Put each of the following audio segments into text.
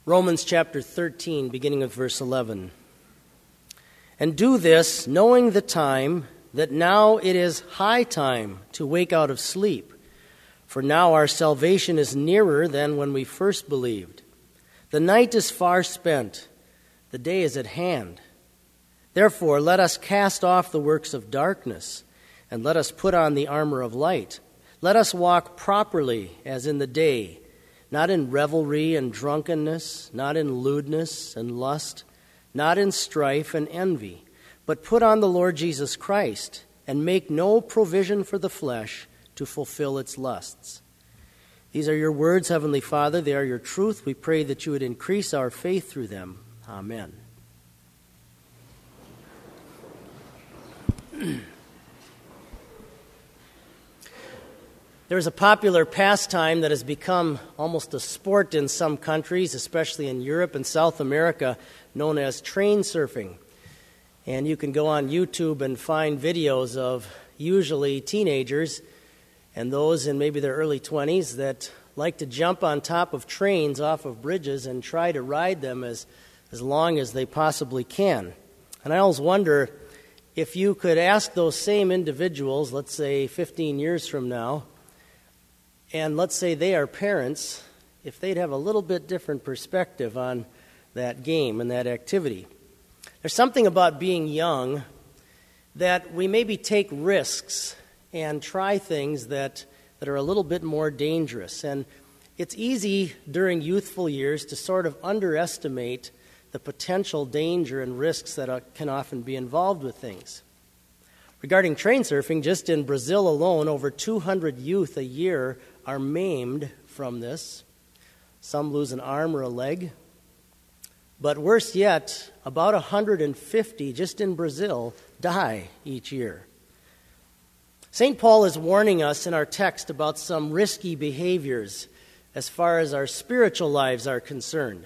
Romans chapter 13, beginning with verse 11. And do this, knowing the time, that now it is high time to wake out of sleep. For now our salvation is nearer than when we first believed. The night is far spent, the day is at hand. Therefore, let us cast off the works of darkness, and let us put on the armor of light. Let us walk properly as in the day, not in revelry and drunkenness, not in lewdness and lust, not in strife and envy, but put on the Lord Jesus Christ, and make no provision for the flesh to fulfill its lusts. These are your words, Heavenly Father. They are your truth. We pray that you would increase our faith through them. Amen. There's a popular pastime that has become almost a sport in some countries, especially in Europe and South America, known as train surfing. And you can go on YouTube and find videos of usually teenagers and those in maybe their early 20s that like to jump on top of trains off of bridges and try to ride them as long as they possibly can. And I always wonder if you could ask those same individuals, let's say 15 years from now, and let's say they are parents, if they'd have a little bit different perspective on that game and that activity. There's something about being young that we maybe take risks and try things that are a little bit more dangerous. And it's easy during youthful years to sort of underestimate the potential danger and risks that can often be involved with things. Regarding train surfing, just in Brazil alone, over 200 youth a year are maimed from this. Some lose an arm or a leg. But worse yet, about 150 just in Brazil die each year. St. Paul is warning us in our text about some risky behaviors as far as our spiritual lives are concerned.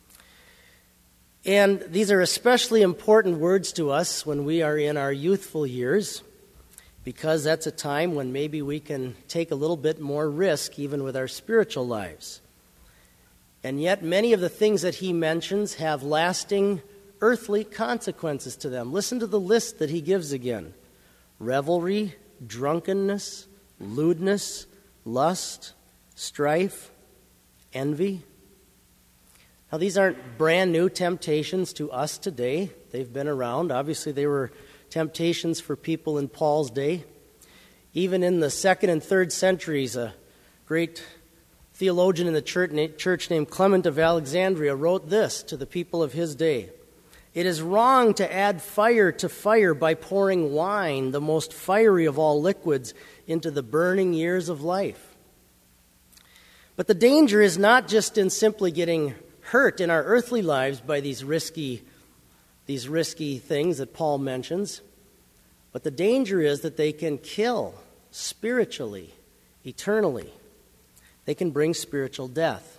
And these are especially important words to us when we are in our youthful years, because that's a time when maybe we can take a little bit more risk even with our spiritual lives. And yet many of the things that he mentions have lasting earthly consequences to them. Listen to the list that he gives again. Revelry, drunkenness, lewdness, lust, strife, envy. Now, these aren't brand new temptations to us today. They've been around. Obviously, they were temptations for people in Paul's day. Even in the 2nd and 3rd centuries, a great theologian in the church named Clement of Alexandria wrote this to the people of his day. It is wrong to add fire to fire by pouring wine, the most fiery of all liquids, into the burning years of life. But the danger is not just in simply getting hurt in our earthly lives by these risky things that Paul mentions, but the danger is that they can kill spiritually, eternally. They can bring spiritual death.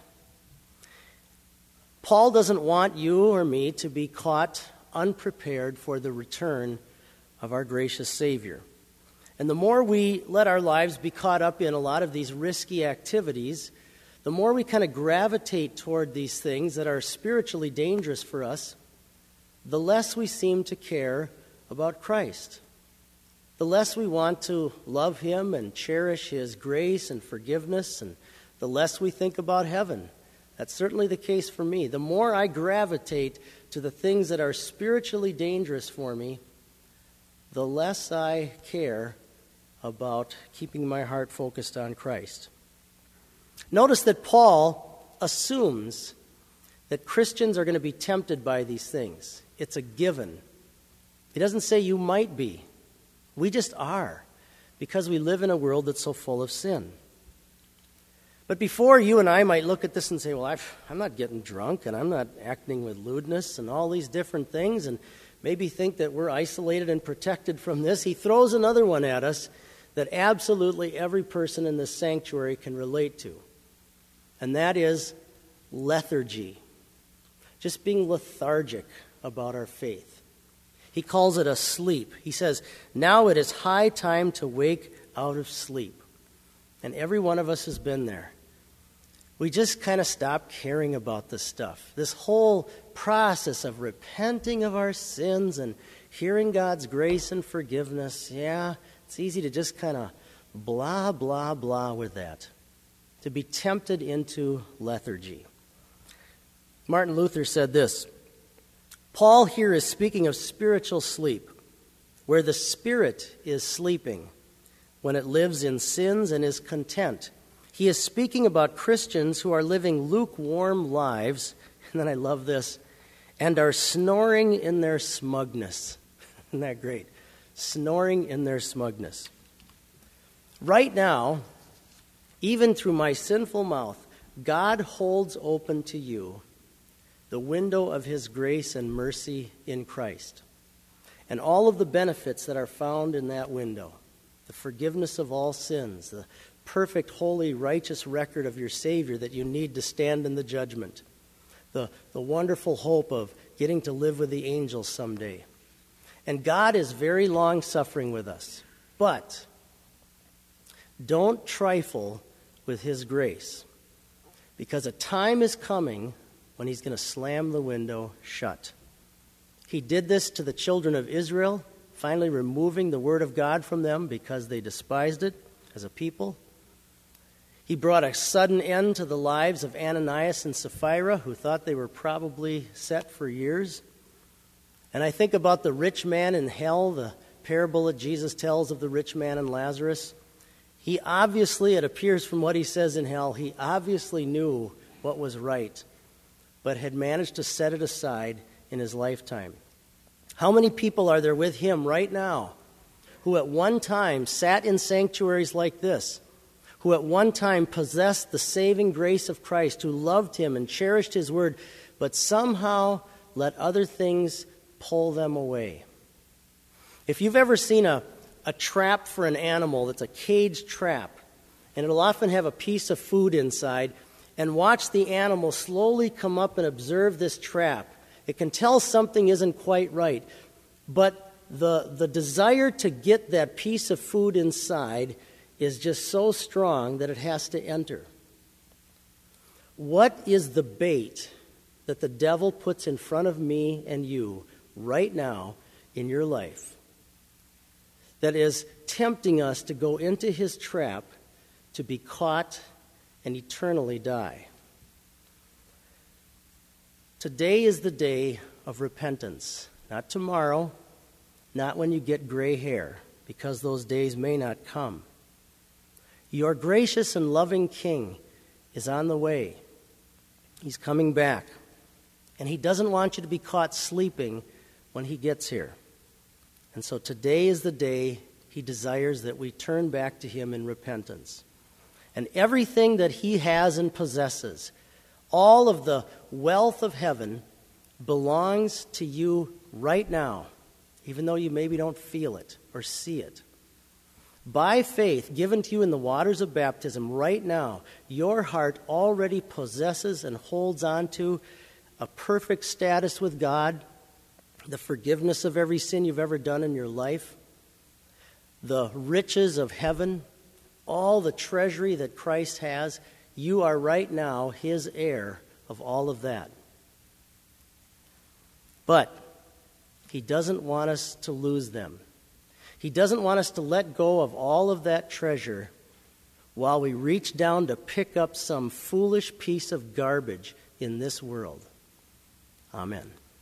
Paul doesn't want you or me to be caught unprepared for the return of our gracious Savior. And the more we let our lives be caught up in a lot of these risky activities, the more we kind of gravitate toward these things that are spiritually dangerous for us, the less we seem to care about Christ. The less we want to love Him and cherish His grace and forgiveness, and the less we think about heaven. That's certainly the case for me. The more I gravitate to the things that are spiritually dangerous for me, the less I care about keeping my heart focused on Christ. Notice that Paul assumes that Christians are going to be tempted by these things. It's a given. He doesn't say you might be. We just are, because we live in a world that's so full of sin. But before you and I might look at this and say, well, I'm not getting drunk, and I'm not acting with lewdness and all these different things, and maybe think that we're isolated and protected from this, he throws another one at us that absolutely every person in this sanctuary can relate to. And that is lethargy. Just being lethargic about our faith. He calls it a sleep. He says, now it is high time to wake out of sleep. And every one of us has been there. we just kind of stop caring about this stuff. This whole process of repenting of our sins and hearing God's grace and forgiveness, yeah, it's easy to just kind of blah, blah, blah with that, to be tempted into lethargy. Martin Luther said this, Paul here is speaking of spiritual sleep, where the spirit is sleeping when it lives in sins and is content. He is speaking about Christians who are living lukewarm lives, and then I love this, and are snoring in their smugness. Isn't that great? Snoring in their smugness. Right now, even through my sinful mouth, God holds open to you the window of his grace and mercy in Christ, and all of the benefits that are found in that window, the forgiveness of all sins, the perfect, holy, righteous record of your Savior that you need to stand in the judgment, the wonderful hope of getting to live with the angels someday. And God is very long-suffering with us, but don't trifle with his grace, because a time is coming when he's going to slam the window shut. He did this to the children of Israel, finally removing the word of God from them because they despised it as a people. He brought a sudden end to the lives of Ananias and Sapphira, who thought they were probably set for years. And I think about the rich man in hell, the parable that Jesus tells of the rich man and Lazarus. He obviously, it appears from what he says in hell, he obviously knew what was right, but had managed to set it aside in his lifetime. How many people are there with him right now who at one time sat in sanctuaries like this, who at one time possessed the saving grace of Christ, who loved him and cherished his word, but somehow let other things pull them away? If you've ever seen a trap for an animal that's a cage trap, and it'll often have a piece of food inside, and watch the animal slowly come up and observe this trap, it can tell something isn't quite right. But the desire to get that piece of food inside is just so strong that it has to enter. What is the bait that the devil puts in front of me and you right now in your life that is tempting us to go into his trap, to be caught and eternally die? Today is the day of repentance, not tomorrow, not when you get gray hair, because those days may not come. Your gracious and loving King is on the way. He's coming back, and he doesn't want you to be caught sleeping when he gets here. And so today is the day he desires that we turn back to him in repentance. And everything that he has and possesses, all of the wealth of heaven, belongs to you right now, even though you maybe don't feel it or see it. By faith, given to you in the waters of baptism right now, your heart already possesses and holds on to a perfect status with God, the forgiveness of every sin you've ever done in your life, the riches of heaven, all the treasury that Christ has. You are right now his heir of all of that. But he doesn't want us to lose them. He doesn't want us to let go of all of that treasure while we reach down to pick up some foolish piece of garbage in this world. Amen.